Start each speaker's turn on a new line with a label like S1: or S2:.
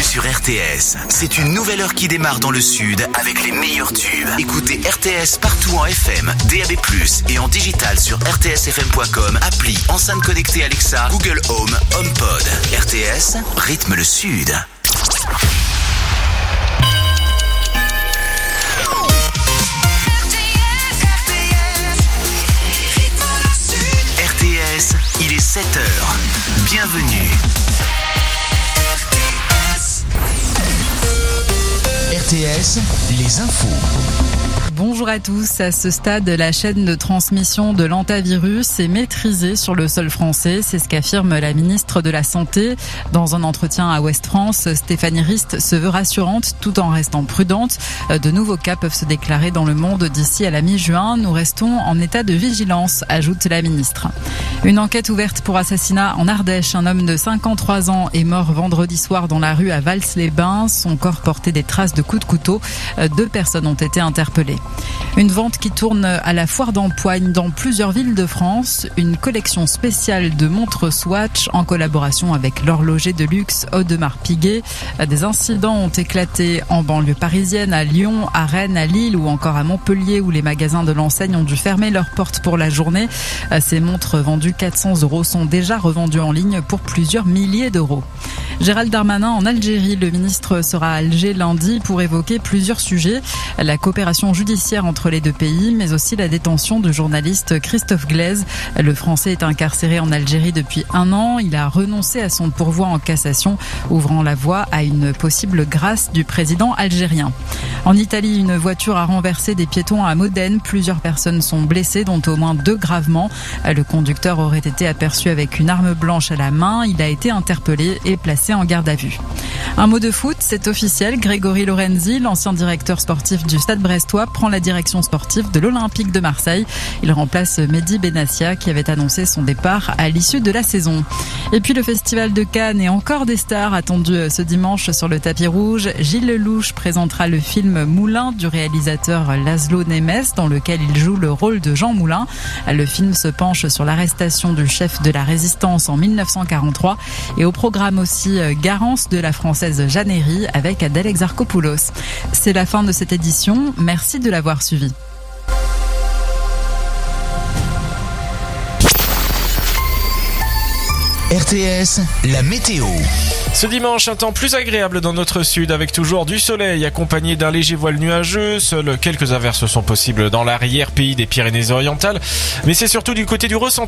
S1: sur RTS. C'est une nouvelle heure qui démarre dans le sud avec les meilleurs tubes. Écoutez RTS partout en FM, DAB+, et en digital sur rtsfm.com, appli, enceinte connectée Alexa, Google Home, HomePod. RTS, rythme le sud. RTS, il est 7h. Bienvenue. RTS, les infos.
S2: Bonjour à tous. À ce stade, la chaîne de transmission de l'hantavirus est maîtrisée sur le sol français. C'est ce qu'affirme la ministre de la Santé. Dans un entretien à Ouest France, Stéphanie Rist se veut rassurante tout en restant prudente. De nouveaux cas peuvent se déclarer dans le monde d'ici à la mi-juin. Nous restons en état de vigilance, ajoute la ministre. Une enquête ouverte pour assassinat en Ardèche. Un homme de 53 ans est mort vendredi soir dans la rue à Vals-les-Bains. Son corps portait des traces de coups de couteau. 2 personnes ont été interpellées. Une vente qui tourne à la foire d'Empoigne dans plusieurs villes de France. Une collection spéciale de montres Swatch en collaboration avec l'horloger de luxe Audemars Piguet. Des incidents ont éclaté en banlieue parisienne, à Lyon, à Rennes, à Lille ou encore à Montpellier où les magasins de l'enseigne ont dû fermer leurs portes pour la journée. Ces montres vendues 400 € sont déjà revendues en ligne pour plusieurs milliers d'euros. Gérald Darmanin en Algérie. Le ministre sera à Alger lundi pour évoquer plusieurs sujets. La coopération judiciaire entre les deux pays, mais aussi la détention du journaliste Christophe Glaise. Le Français est incarcéré en Algérie depuis 1 an. Il a renoncé à son pourvoi en cassation, ouvrant la voie à une possible grâce du président algérien. En Italie, une voiture a renversé des piétons à Modène. Plusieurs personnes sont blessées, dont au moins 2 gravement. Le conducteur aurait été aperçu avec une arme blanche à la main. Il a été interpellé et placé en garde à vue. Un mot de foot, c'est officiel. Grégory Lorenzi, l'ancien directeur sportif du Stade brestois, prend la direction sportive de l'Olympique de Marseille. Il remplace Mehdi Benassia qui avait annoncé son départ à l'issue de la saison. Et puis le festival de Cannes et encore des stars attendus ce dimanche sur le tapis rouge. Gilles Lelouch présentera le film Moulin du réalisateur Laszlo Nemes dans lequel il joue le rôle de Jean Moulin. Le film se penche sur l'arrestation du chef de la résistance en 1943 et au programme aussi Garance de la française Jeanne Herry avec Adèle Exarchopoulos. C'est la fin de cette édition. Merci de l'avoir suivi.
S1: RTS, la météo.
S3: Ce dimanche, un temps plus agréable dans notre sud avec toujours du soleil accompagné d'un léger voile nuageux. Seules quelques averses sont possibles dans l'arrière-pays des Pyrénées-Orientales. Mais c'est surtout du côté du ressenti